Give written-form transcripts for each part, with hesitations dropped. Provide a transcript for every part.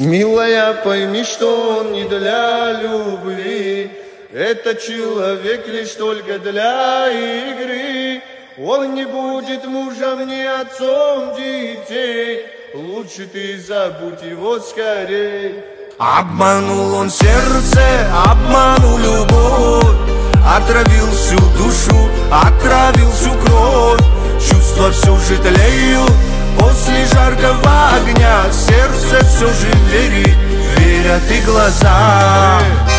Милая, пойми, что он не для любви. Это человек лишь только для игры. Он не будет мужем, ни отцом детей. Лучше ты забудь его скорей. Обманул он сердце, обманул любовь. Отравил всю душу, отравил всю кровь. Чувства все же тлеют после жаркого огня. Сердце все же верит, верят и глаза.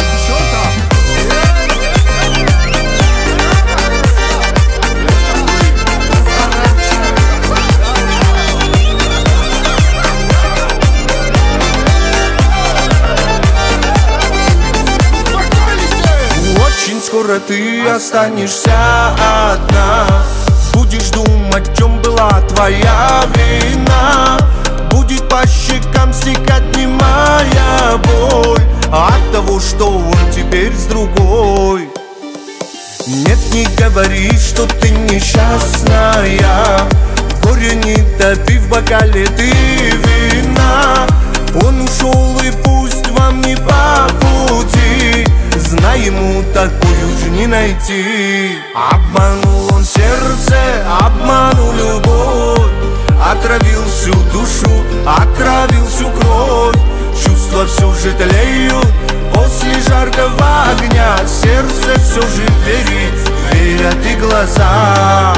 Скоро ты останешься одна. Будешь думать, в чем была твоя вина. Будет по щекам стекать немая боль от того, что он теперь с другой. Нет, не говори, что ты несчастная. Горе не топи в бокале ты вина. Он ушел, и пусть вам не по пути. Знай, ему такую же не найти. Обманул он сердце, обманул любовь. Отравил всю душу, отравил всю кровь. Чувства все же тлеют после жаркого огня. Сердце все же верит, верят и глаза.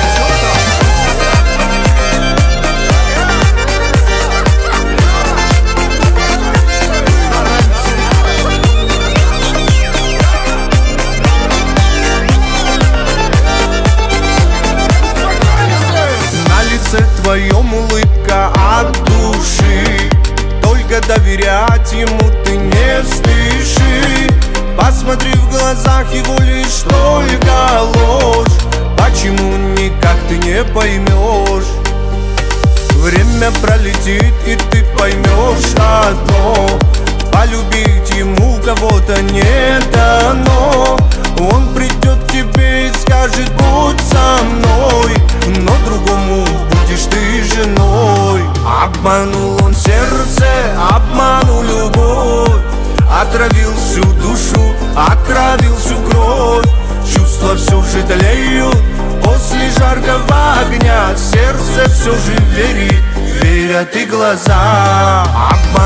Твоем улыбка от души. Только доверять ему ты не спеши. Посмотри в глазах его лишь только ложь. Почему никак ты не поймешь? Время пролетит, и ты поймешь одно: полюбить ему кого-то не дано. Он придет к тебе и скажет: будь со мной, но другому будешь ты женой. Обманул он сердце, обманул любовь. Отравил всю душу, отравил всю кровь. Чувства все же тлеют после жаркого огня. Сердце все же верит, верят и глаза.